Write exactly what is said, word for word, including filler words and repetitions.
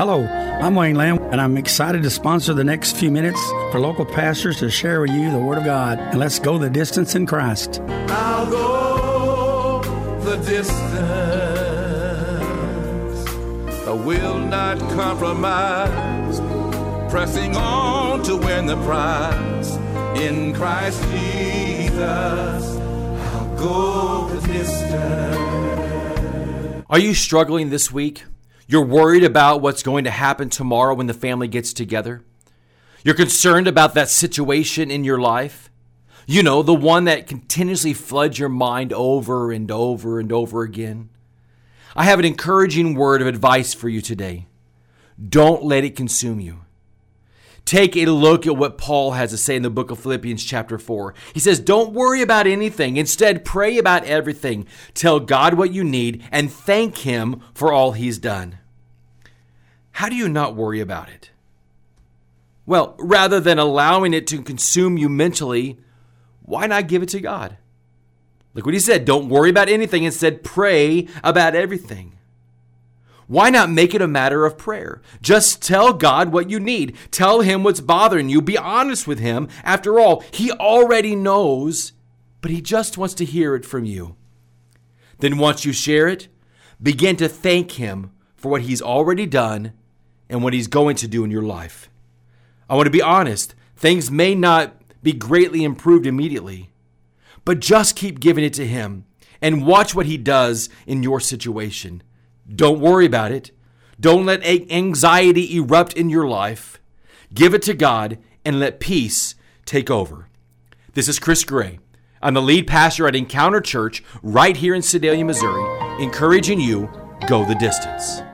Hello, I'm Wayne Lamb, and I'm excited to sponsor the next few minutes for local pastors to share with you the Word of God. And let's go the distance in Christ. I'll go the distance. I will not compromise. Pressing on to win the prize. In Christ Jesus, I'll go the distance. Are you struggling this week? You're worried about what's going to happen tomorrow when the family gets together? You're concerned about that situation in your life? You know, the one that continuously floods your mind over and over and over again? I have an encouraging word of advice for you today. Don't let it consume you. Take a look at what Paul has to say in the book of Philippians chapter four. He says, don't worry about anything. Instead, pray about everything. Tell God what you need and thank Him for all He's done. How do you not worry about it? Well, rather than allowing it to consume you mentally, why not give it to God? Look what he said. Don't worry about anything. Instead, pray about everything. Why not make it a matter of prayer? Just tell God what you need. Tell Him what's bothering you. Be honest with Him. After all, He already knows, but He just wants to hear it from you. Then once you share it, begin to thank Him for what He's already done and what He's going to do in your life. I want to be honest. Things may not be greatly improved immediately, but just keep giving it to Him and watch what He does in your situation. Don't worry about it. Don't let anxiety erupt in your life. Give it to God and let peace take over. This is Chris Gray. I'm the lead pastor at Encounter Church right here in Sedalia, Missouri, encouraging you, go the distance.